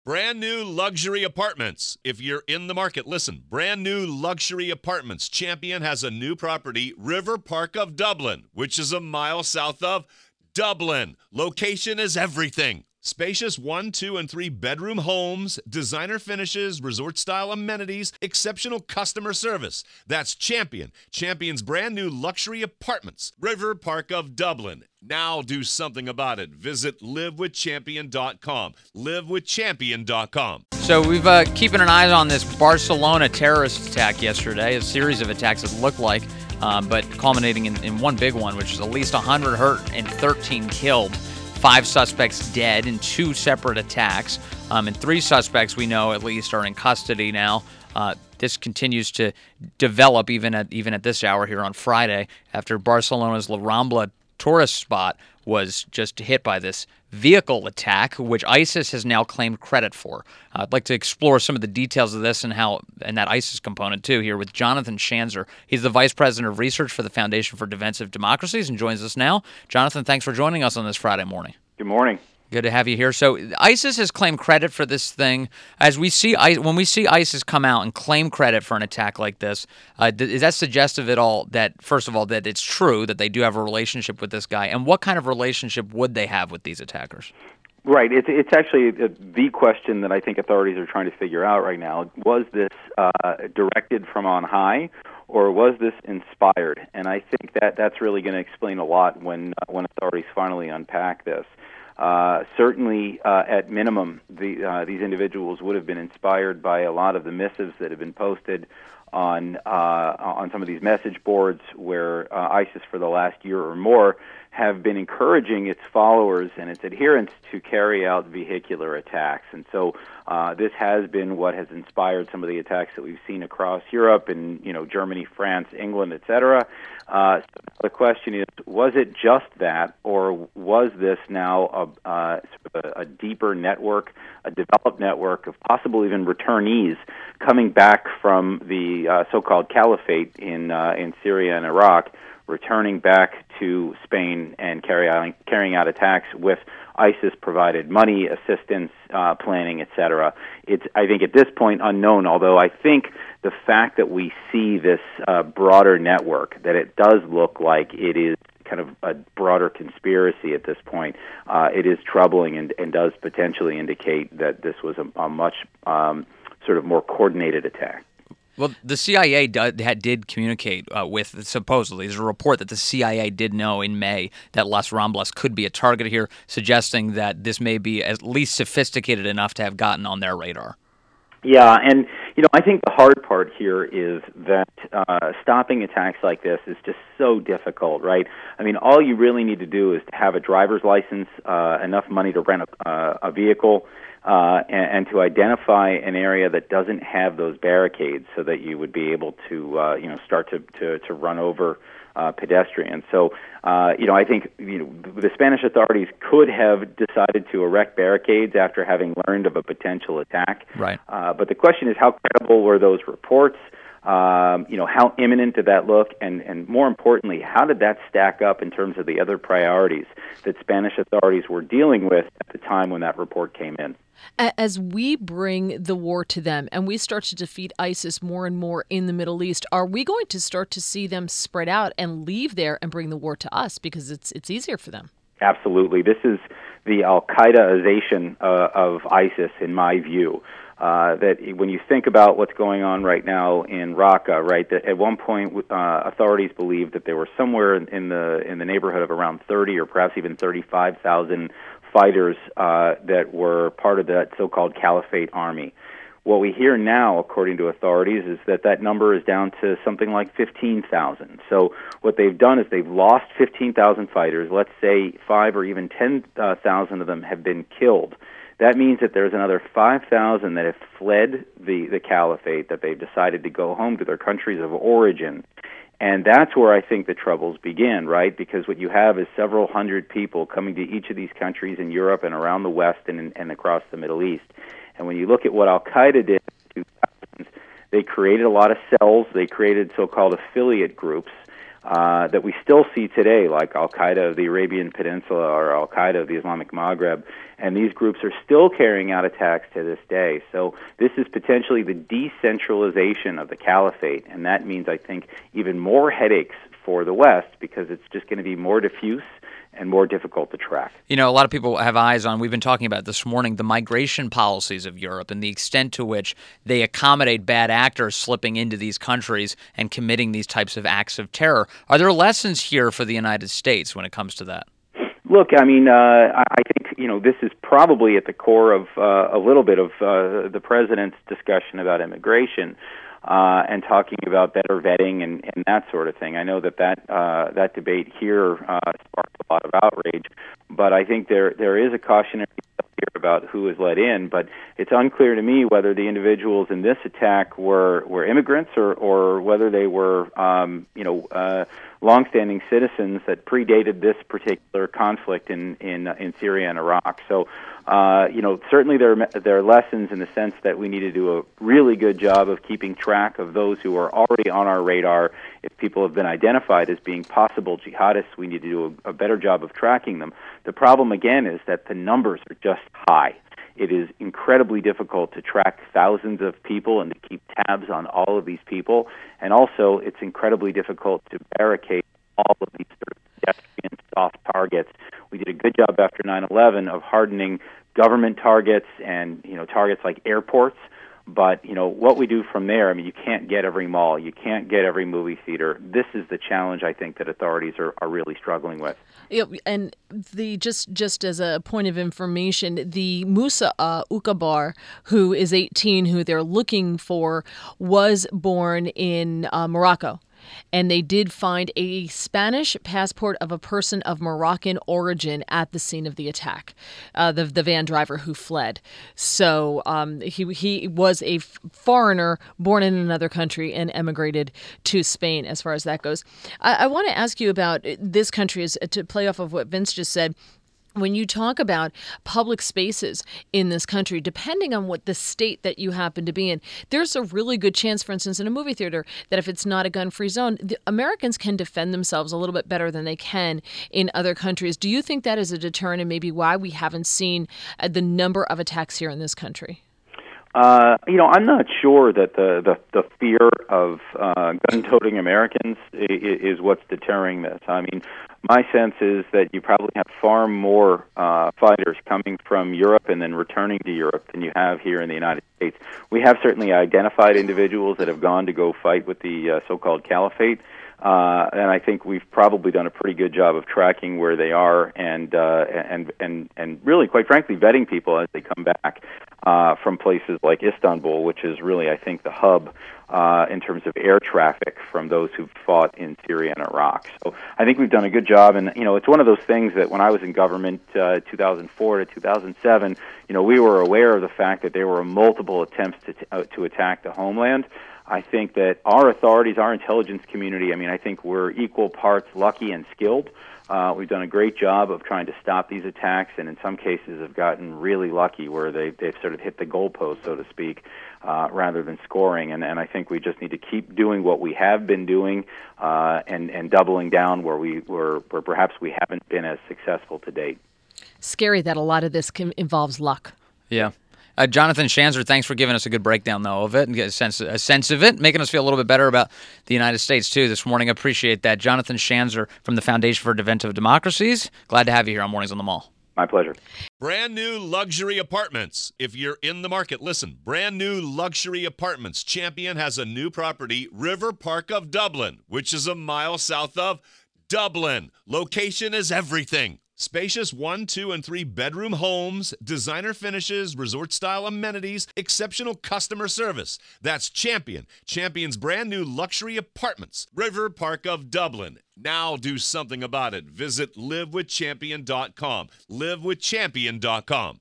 Brand new luxury apartments. If you're in the market, listen. Brand new luxury apartments. Champion has a new property, River Park of Dublin, which is a mile south of Dublin. Location is everything. Spacious 1, 2, and 3 bedroom homes, designer finishes, resort style amenities, exceptional customer service. That's Champion. Champion's brand new luxury apartments, River Park of Dublin. Now do something about it. Visit livewithchampion.com. Livewithchampion.com. So we've keeping an eye on this Barcelona terrorist attack yesterday, a series of attacks it looked like, but culminating in one big one, which is at least 100 hurt and 13 killed. 5 suspects dead in 2 separate attacks, and 3 suspects we know at least are in custody now. This continues to develop even at this hour here on Friday after Barcelona's La Rambla tourist spot was just hit by this vehicle attack, which ISIS has now claimed credit for. I'd like to explore some of the details of this and that ISIS component too here with Jonathan Schanzer. He's the Vice President of Research for the Foundation for Defensive Democracies and joins us now. Jonathan, thanks for joining us on this Friday morning. Good morning. Good to have you here. So ISIS has claimed credit for this thing. As we see, when we see ISIS come out and claim credit for an attack like this, is that suggestive at all that, first of all, that it's true that they do have a relationship with this guy? And what kind of relationship would they have with these attackers? Right. It's actually the question that I think authorities are trying to figure out right now. Was this directed from on high, or was this inspired? And I think that's really going to explain a lot when authorities finally unpack this. Certainly, at minimum, these individuals would have been inspired by a lot of the missives that have been posted on some of these message boards where ISIS for the last year or more have been encouraging its followers and its adherents to carry out vehicular attacks. And so this has been what has inspired some of the attacks that we've seen across Europe and, Germany, France, England, etc. So the question is, was it just that, or was this now a deeper network, a developed network of possible even returnees coming back from the so-called caliphate in Syria and Iraq, returning back to Spain and carrying out attacks with ISIS-provided money, assistance, planning, etc. It's, I think, at this point unknown, although I think the fact that we see this broader network, that it does look like it is kind of a broader conspiracy at this point, it is troubling and does potentially indicate that this was a much sort of more coordinated attack. Well, the CIA did communicate with, supposedly, there's a report that the CIA did know in May that Las Ramblas could be a target here, suggesting that this may be at least sophisticated enough to have gotten on their radar. Yeah, and I think the hard part here is that stopping attacks like this is just so difficult, right? I mean, all you really need to do is to have a driver's license, enough money to rent a vehicle, and to identify an area that doesn't have those barricades, so that you would be able to, start to run over pedestrians. So, I think the Spanish authorities could have decided to erect barricades after having learned of a potential attack. Right. But the question is, how credible were those reports? How imminent did that look? And more importantly, how did that stack up in terms of the other priorities that Spanish authorities were dealing with at the time when that report came in? As we bring the war to them and we start to defeat ISIS more and more in the Middle East, are we going to start to see them spread out and leave there and bring the war to us because it's easier for them? Absolutely. This is the Al-Qaeda-ization of ISIS, in my view. That when you think about what's going on right now in Raqqa, right, that at one point authorities believed that there were somewhere in the neighborhood of around 30 or perhaps even 35,000 fighters that were part of that so-called caliphate army. What we hear now, according to authorities, is that number is down to something like 15,000. So what they've done is they've lost 15,000 fighters. Let's say 5 or even 10,000 of them have been killed. That means that there's another 5,000 that have fled the caliphate, that they've decided to go home to their countries of origin. And that's where I think the troubles begin, right? Because what you have is several hundred people coming to each of these countries in Europe and around the West and across the Middle East. And when you look at what Al-Qaeda did in 2000, they created a lot of cells. They created so-called affiliate groups. that we still see today, like Al-Qaeda of the Arabian Peninsula or Al-Qaeda of the Islamic Maghreb, and these groups are still carrying out attacks to this day. So this is potentially the decentralization of the caliphate, and that means, I think, even more headaches for the West because it's just going to be more diffuse and more difficult to track. You know, a lot of people have eyes on, we've been talking about this morning, the migration policies of Europe and the extent to which they accommodate bad actors slipping into these countries and committing these types of acts of terror. Are there lessons here for the United States when it comes to that? Look, I mean, I think, this is probably at the core of a little bit of the president's discussion about immigration. And talking about better vetting and that sort of thing. I know that debate here sparked a lot of outrage, but I think there is a cautionary here about who is let in. But it's unclear to me whether the individuals in this attack were immigrants or whether they were longstanding citizens that predated this particular conflict in Syria and Iraq. So. Certainly there are lessons in the sense that we need to do a really good job of keeping track of those who are already on our radar. If people have been identified as being possible jihadists, we need to do a better job of tracking them. The problem, again, is that the numbers are just high. It is incredibly difficult to track thousands of people and to keep tabs on all of these people. And also, it's incredibly difficult to barricade all of these sort of pedestrian soft targets. We did a good job after 9/11 of hardening government targets and targets like airports. But what we do from there, I mean, you can't get every mall, you can't get every movie theater. This is the challenge I think that authorities are really struggling with. And just as a point of information, the Musa Ukabar, who is 18, who they're looking for, was born in Morocco. And they did find a Spanish passport of a person of Moroccan origin at the scene of the attack, the van driver who fled. So he was a foreigner born in another country and emigrated to Spain as far as that goes. I want to ask you about this country, to play off of what Vince just said. When you talk about public spaces in this country, depending on what the state that you happen to be in, there's a really good chance, for instance, in a movie theater, that if it's not a gun-free zone, the Americans can defend themselves a little bit better than they can in other countries. Do you think that is a deterrent and maybe why we haven't seen the number of attacks here in this country? I'm not sure that the fear of gun-toting Americans is what's deterring this. I mean, my sense is that you probably have far more fighters coming from Europe and then returning to Europe than you have here in the United States. We have certainly identified individuals that have gone to go fight with the so-called caliphate. And I think we've probably done a pretty good job of tracking where they are and really, quite frankly, vetting people as they come back from places like Istanbul, which is really, I think, the hub in terms of air traffic from those who've fought in Syria and Iraq. So I think we've done a good job. And, it's one of those things that when I was in government 2004 to 2007, we were aware of the fact that there were multiple attempts to attack the homeland. I think that our authorities, our intelligence community, I think we're equal parts lucky and skilled. We've done a great job of trying to stop these attacks, and in some cases have gotten really lucky where they've sort of hit the goalpost, so to speak, rather than scoring. And I think we just need to keep doing what we have been doing and doubling down where perhaps we haven't been as successful to date. Scary that a lot of this involves luck. Yeah. Jonathan Schanzer, thanks for giving us a good breakdown, though, of it and get a sense of it, making us feel a little bit better about the United States, too, this morning. Appreciate that. Jonathan Schanzer from the Foundation for Defensive Democracies. Glad to have you here on Mornings on the Mall. My pleasure. Brand new luxury apartments. If you're in the market, listen. Brand new luxury apartments. Champion has a new property, River Park of Dublin, which is a mile south of Dublin. Location is everything. Spacious 1, 2, and 3 bedroom homes, designer finishes, resort-style amenities, exceptional customer service. That's Champion. Champion's brand new luxury apartments, River Park of Dublin. Now do something about it. Visit livewithchampion.com. livewithchampion.com.